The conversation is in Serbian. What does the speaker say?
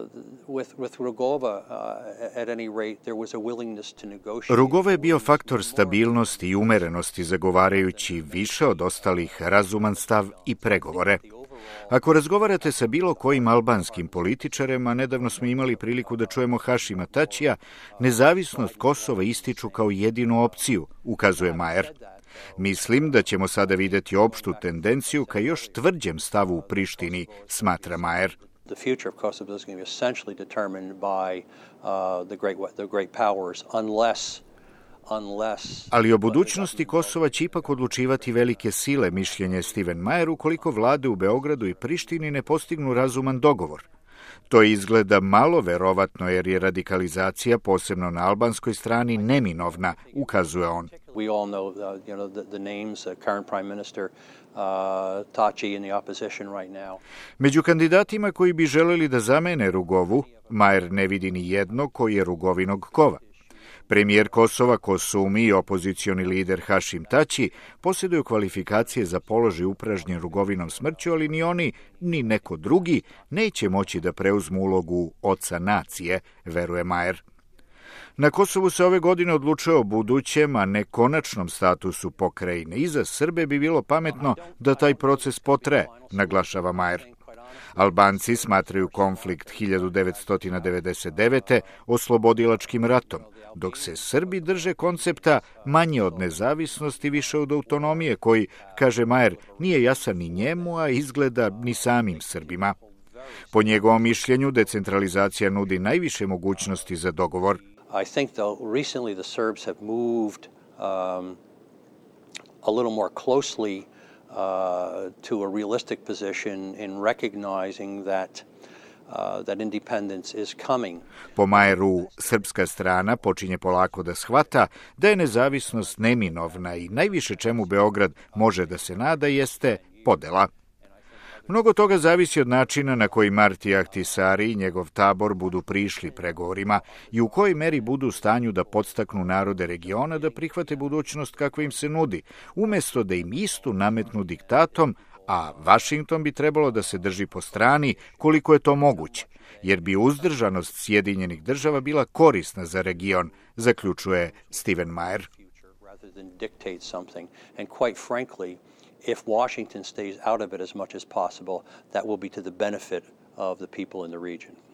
with Rugova, at any rate, there was a willingness to negotiate. Rugova je bio faktor stabilnosti i umerenosti, zagovarajući više od ostalih razuman stav i pregovore. Ako razgovarate sa bilo kojim albanskim političarima, nedavno smo imali priliku da čujemo Hašima Tačija, nezavisnost Kosova ističu kao jedinu opciju, ukazuje Majer. Mislim da ćemo sada videti opštu tendenciju ka još tvrđem stavu u Prištini, smatra Majer. The future of Kosovo is going to be essentially determined by the great powers, unless. Ali o budućnosti Kosova će ipak odlučivati velike sile, mišljenje Steven Majer, ukoliko vlade u Beogradu i Prištini ne postignu razuman dogovor. To izgleda malo verovatno jer je radikalizacija, posebno na albanskoj strani, neminovna, ukazuje on. We all know the names, current prime minister Tači in the opposition right now. Među kandidatima koji bi želeli da zamene Rugovu, Majer ne vidi ni jedno koji je Rugovinog kova. Premijer Kosova Kosumi i opozicioni lider Hašim Tači posjeduju kvalifikacije za položaj upražnjen Rugovinom smrću, ali ni oni, ni neko drugi neće moći da preuzmu ulogu oca nacije, veruje Majer. Na Kosovu se ove godine odlučuje o budućem, a ne konačnom statusu pokrajine. I za Srbe bi bilo pametno da taj proces potraje, naglašava Majer. Albanci smatraju konflikt 1999. oslobodilačkim ratom, dok se Srbi drže koncepta manje od nezavisnosti, više od autonomije, koji, kaže Majer, nije jasan ni njemu, a izgleda ni samim Srbima. Po njegovom mišljenju, decentralizacija nudi najviše mogućnosti za dogovor. I think though recently the Serbs have moved a little more closely to a realistic position in recognizing that independence is coming. Po Majeru, srpska strana počinje polako da shvata da je nezavisnost neminovna i najviše čemu Beograd može da se nada jeste podela. Mnogo toga zavisi od načina na koji Marti Ahtisari i njegov tabor budu prišli pregovorima i u kojoj meri budu u stanju da podstaknu narode regiona da prihvate budućnost kakva im se nudi, umesto da im istu nametnu diktatom, a Vašington bi trebalo da se drži po strani koliko je to moguće, jer bi uzdržanost Sjedinjenih država bila korisna za region, zaključuje Steven Majer. If Washington stays out of it as much as possible, that will be to the benefit of the people in the region.